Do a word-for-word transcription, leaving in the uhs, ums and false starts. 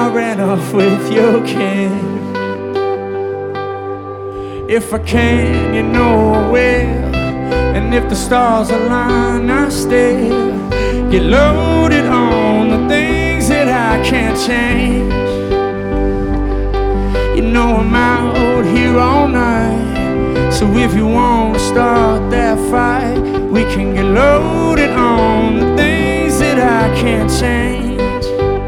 ran off with your kid. If I can, you know I will. And if the stars align, I still get loaded on the things that I can't change. You know I'm out here all night, so if you want to start that fight, we can get loaded on the things that I can't change.